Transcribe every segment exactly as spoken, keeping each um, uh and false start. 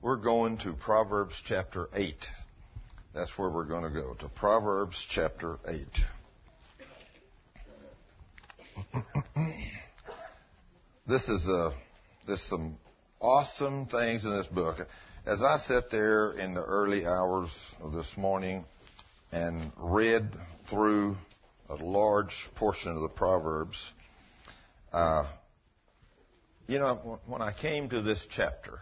We're going to Proverbs chapter eight. That's where we're going to go, to Proverbs chapter eight. This is a, there's some awesome things in this book. As I sat there in the early hours of this morning and read through a large portion of the Proverbs, uh, you know, when I came to this chapter,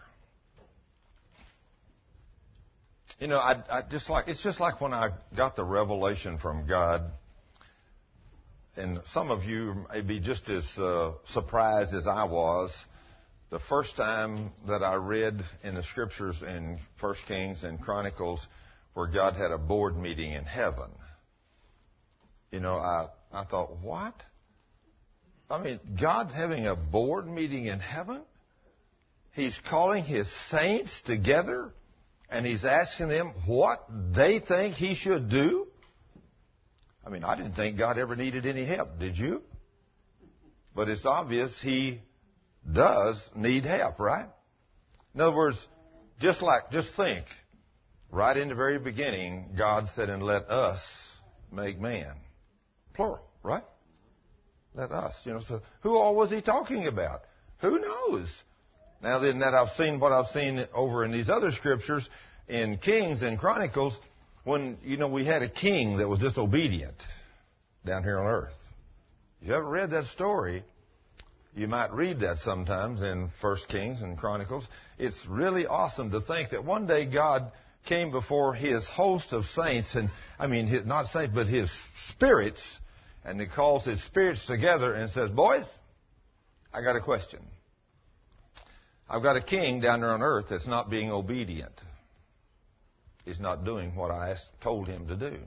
you know, I, I just like, it's just like when I got the revelation from God, and some of you may be just as uh, surprised as I was the first time that I read in the scriptures in First Kings and Chronicles where God had a board meeting in heaven. You know, I, I thought, what? I mean, God's having a board meeting in heaven? He's calling His saints together? And He's asking them what they think He should do? I mean, I didn't think God ever needed any help, did you? But it's obvious He does need help, right? In other words, just like, just think, right in the very beginning, God said, and let us make man. Plural, right? Let us, you know, so who all was He talking about? Who knows? Now then that I've seen what I've seen over in these other scriptures in Kings and Chronicles when, you know, we had a king that was disobedient down here on earth. If you haven't read that story, you might read that sometimes in First Kings and Chronicles. It's really awesome to think that one day God came before His host of saints, and I mean, his, not saints, but His spirits, and He calls His spirits together and says, boys, I got a question. I've got a king down there on earth that's not being obedient. He's not doing what I asked, told him to do.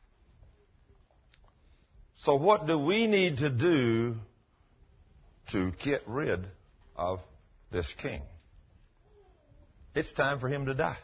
So what do we need to do to get rid of this king? It's time for him to die.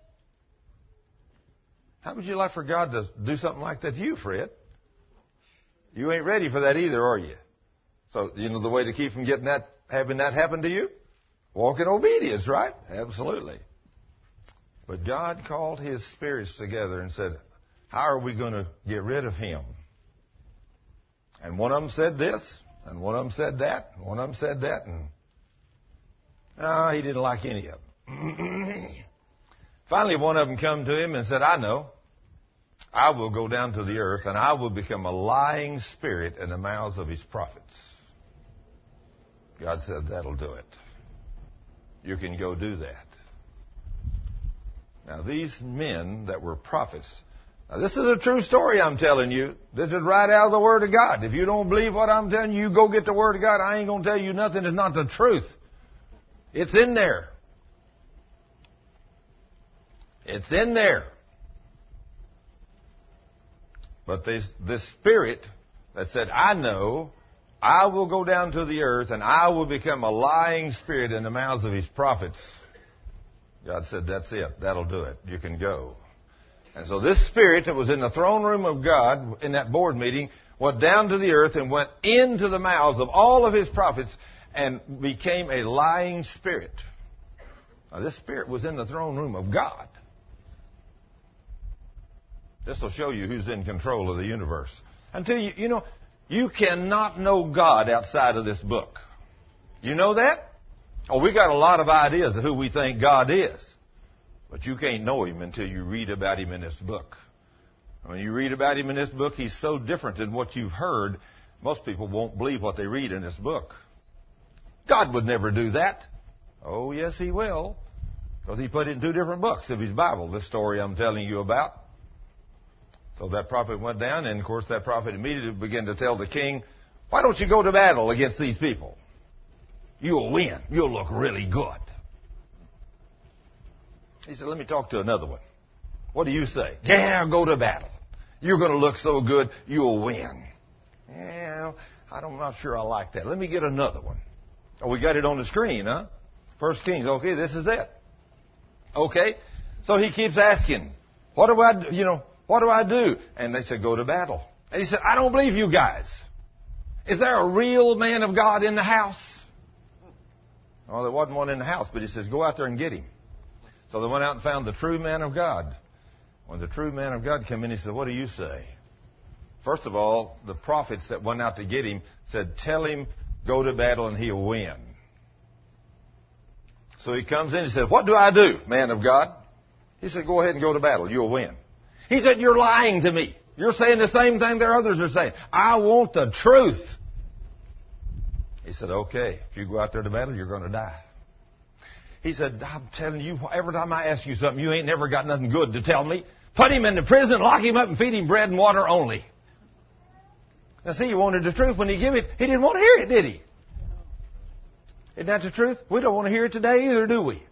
How would you like for God to do something like that to you, Fred? You ain't ready for that either, are you? So, you know the way to keep from getting that, having that happen to you? Walk in obedience, right? Absolutely. But God called His spirits together and said, how are we going to get rid of him? And one of them said this, and one of them said that, and one of them said that, and no, he didn't like any of them. Finally, one of them come to him and said, I know. I will go down to the earth, and I will become a lying spirit in the mouths of His prophets. God said, that'll do it. You can go do that. Now, these men that were prophets, now this is a true story I'm telling you. This is right out of the Word of God. If you don't believe what I'm telling you, you go get the Word of God. I ain't going to tell you nothing that's not the truth. It's in there. It's in there. But this, this spirit that said, I know, I will go down to the earth and I will become a lying spirit in the mouths of His prophets. God said, that's it. That'll do it. You can go. And so this spirit that was in the throne room of God in that board meeting went down to the earth and went into the mouths of all of His prophets and became a lying spirit. Now this spirit was in the throne room of God. This will show you who's in control of the universe. Until you, you know, you cannot know God outside of this book. You know that? Oh, we got a lot of ideas of who we think God is. But you can't know Him until you read about Him in this book. When you read about Him in this book, He's so different than what you've heard. Most people won't believe what they read in this book. God would never do that. Oh, yes, He will. Because He put it in two different books of His Bible, this story I'm telling you about. So that prophet went down, and of course that prophet immediately began to tell the king, why don't you go to battle against these people? You'll win. You'll look really good. He said, let me talk to another one. What do you say? Yeah, go to battle. You're going to look so good, you'll win. Yeah, I'm not sure I like that. Let me get another one. Oh, we got it on the screen, huh? First Kings. Okay, this is it. Okay. So he keeps asking, what do I, you know, what do I do? And they said, go to battle. And he said, I don't believe you guys. Is there a real man of God in the house? Well, there wasn't one in the house, but he says, go out there and get him. So they went out and found the true man of God. When the true man of God came in, he said, what do you say? First of all, the prophets that went out to get him said, tell him, go to battle and he'll win. So he comes in and says, what do I do, man of God? He said, go ahead and go to battle. You'll win. He said, you're lying to me. You're saying the same thing that others are saying. I want the truth. He said, okay, if you go out there to battle, you're going to die. He said, I'm telling you, every time I ask you something, you ain't never got nothing good to tell me. Put him in the prison, lock him up, and feed him bread and water only. Now see, he wanted the truth. When he gave it, he didn't want to hear it, did he? Isn't that the truth? We don't want to hear it today either, do we?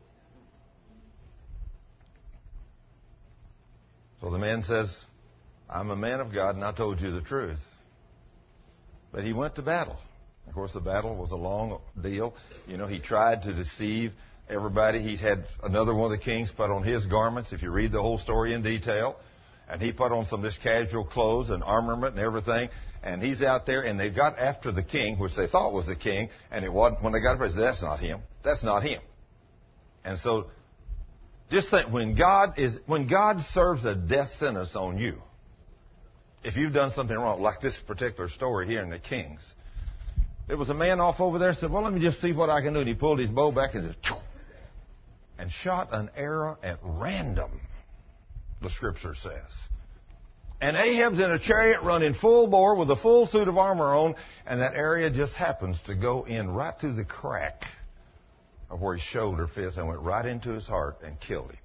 So the man says, I'm a man of God and I told you the truth. But he went to battle. Of course, the battle was a long deal. You know, he tried to deceive everybody. He had another one of the kings put on his garments, if you read the whole story in detail. And he put on some of this casual clothes and armament and everything. And he's out there, and they got after the king, which they thought was the king, and it wasn't. When they got up, they said, that's not him. That's not him. And so, just think, when God is, when God serves a death sentence on you, if you've done something wrong, like this particular story here in the Kings, there was a man off over there said, well, let me just see what I can do. And he pulled his bow back and just, and shot an arrow at random, the scripture says. And Ahab's in a chariot running full bore with a full suit of armor on, and that area just happens to go in right through the crack of where his shoulder fits and went right into his heart and killed him.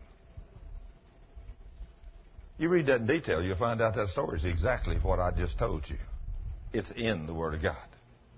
You read that in detail, you'll find out that story is exactly what I just told you. It's in the Word of God.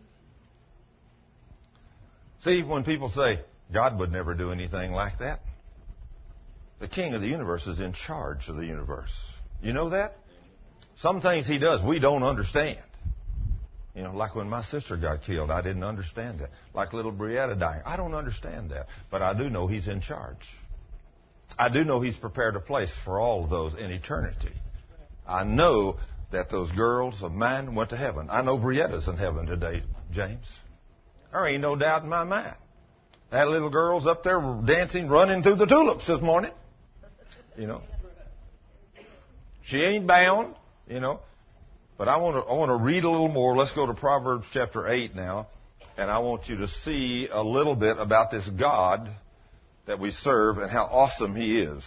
See, when people say, God would never do anything like that, the King of the universe is in charge of the universe. You know that? Some things he does we don't understand. You know, like when my sister got killed, I didn't understand that. Like little Brietta dying, I don't understand that. But I do know he's in charge. I do know he's prepared a place for all of those in eternity. I know that those girls of mine went to heaven. I know Brietta's in heaven today, James. There ain't no doubt in my mind. That little girl's up there dancing, running through the tulips this morning. You know. She ain't bound. You know, but I want to I want to read a little more. Let's go to Proverbs chapter eight now, and I want you to see a little bit about this God that we serve and how awesome He is.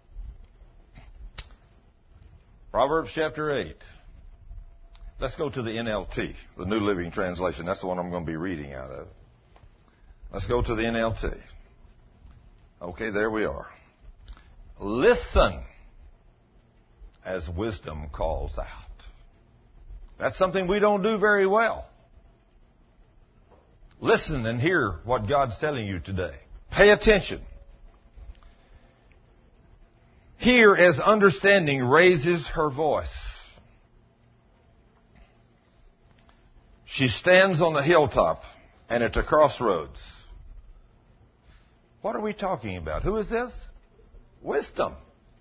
Proverbs chapter eight. Let's go to the N L T, the New Living Translation. That's the one I'm going to be reading out of. Let's go to the N L T. Okay, there we are. Listen as wisdom calls out. That's something we don't do very well. Listen and hear what God's telling you today. Pay attention. Hear as understanding raises her voice. She stands on the hilltop and at the crossroads. What are we talking about? Who is this? Wisdom.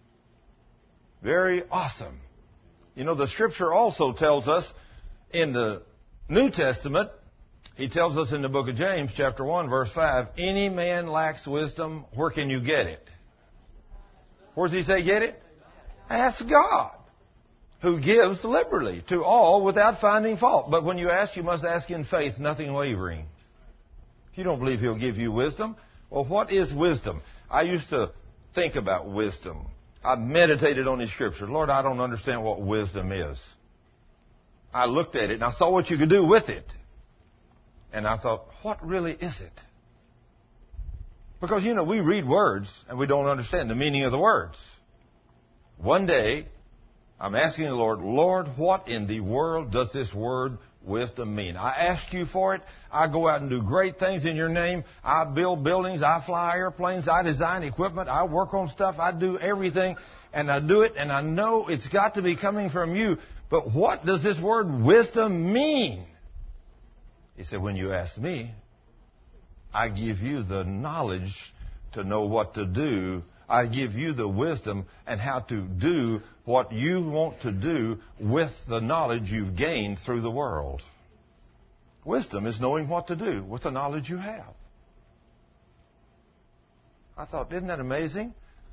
Very awesome. You know, the Scripture also tells us in the New Testament, He tells us in the book of James, chapter one, verse five, any man lacks wisdom, where can you get it? Where does He say get it? Ask God, who gives liberally to all without finding fault. But when you ask, you must ask in faith, nothing wavering. If you don't believe He'll give you wisdom, well, what is wisdom? I used to think about wisdom. I meditated on these scriptures. Lord, I don't understand what wisdom is. I looked at it and I saw what you could do with it. And I thought, what really is it? Because, you know, we read words and we don't understand the meaning of the words. One day, I'm asking the Lord, Lord, what in the world does this word wisdom mean? I ask you for it. I go out and do great things in your name. I build buildings. I fly airplanes. I design equipment. I work on stuff. I do everything. And I do it. And I know it's got to be coming from you. But what does this word wisdom mean? He said, when you ask me, I give you the knowledge to know what to do. I give you the wisdom and how to do what you want to do with the knowledge you've gained through the world. Wisdom is knowing what to do with the knowledge you have. I thought, isn't that amazing?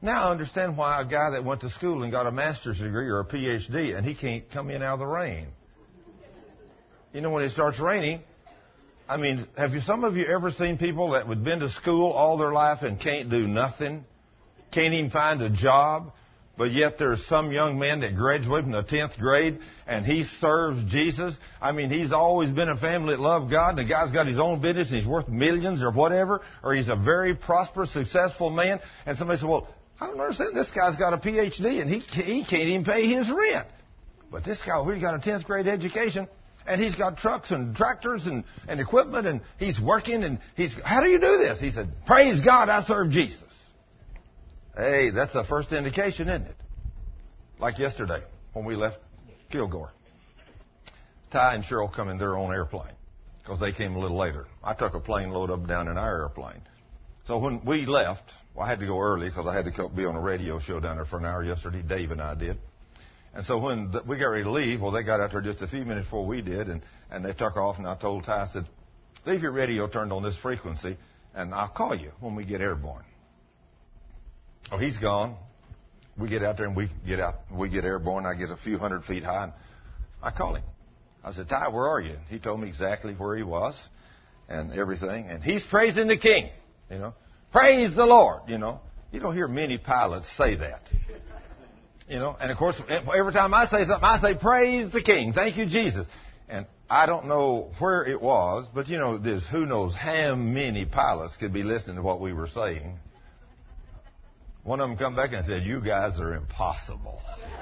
Now I understand why a guy that went to school and got a master's degree or a P H D and he can't come in out of the rain. You know, when it starts raining, I mean, have you, some of you ever seen people that would been to school all their life and can't do nothing? Can't even find a job? But yet there's some young man that graduated from the tenth grade and he serves Jesus. I mean, he's always been a family that loved God. And the guy's got his own business and he's worth millions or whatever. Or he's a very prosperous, successful man. And somebody said, well, I don't understand. This guy's got a P H D and he, he can't even pay his rent. But this guy over here's got a tenth grade education. And he's got trucks and tractors and, and equipment, and he's working, and he's, how do you do this? He said, praise God, I serve Jesus. Hey, that's the first indication, isn't it? Like yesterday, when we left Kilgore. Ty and Cheryl come in their own airplane, because they came a little later. I took a plane load up and down in our airplane. So when we left, well, I had to go early, because I had to be on a radio show down there for an hour yesterday. Dave and I did. And so when the, we got ready to leave, well, they got out there just a few minutes before we did, and, and they took off, and I told Ty, I said, leave your radio turned on this frequency, and I'll call you when we get airborne. Oh, he's gone. We get out there, and we get out, we get airborne. I get a few hundred feet high, and I call him. I said, Ty, where are you? And he told me exactly where he was and everything, and he's praising the King, you know. Praise the Lord, you know. You don't hear many pilots say that. You know, and of course, every time I say something, I say, praise the King. Thank you, Jesus. And I don't know where it was, but, you know, there's who knows how many pilots could be listening to what we were saying. One of them come back and said, you guys are impossible.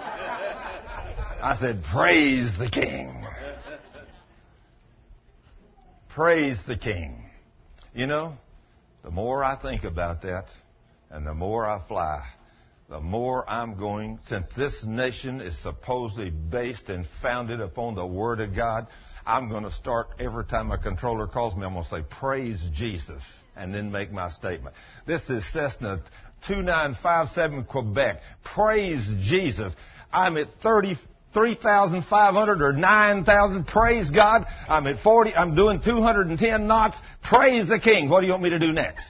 I said, praise the King. Praise the King. You know, the more I think about that and the more I fly, the more I'm going, since this nation is supposedly based and founded upon the Word of God, I'm going to start every time a controller calls me, I'm going to say, praise Jesus, and then make my statement. This is Cessna two nine five seven Quebec. Praise Jesus. I'm at thirty-three thousand five hundred or nine thousand. Praise God. I'm at forty. I'm doing two hundred ten knots. Praise the King. What do you want me to do next?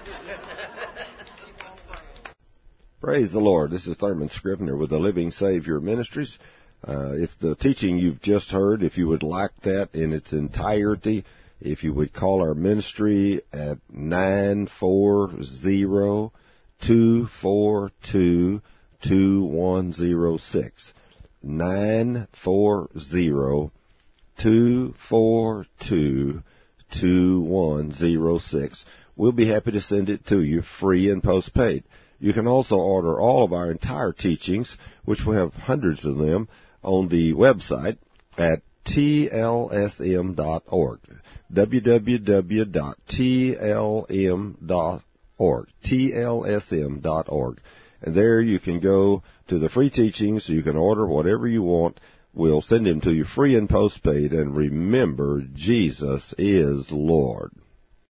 Praise the Lord. This is Thurman Scrivener with the Living Savior Ministries. Uh, if the teaching you've just heard, if you would like that in its entirety, if you would call our ministry at nine four zero, two four two, two one zero six. nine four zero, two four two, two one zero six. We'll be happy to send it to you free and postpaid. You can also order all of our entire teachings, which we have hundreds of them, on the website at T L S M dot org. w w w dot T L M dot org. T L S M dot org. And there you can go to the free teachings. You can order whatever you want. We'll send them to you free and postpaid. And remember, Jesus is Lord.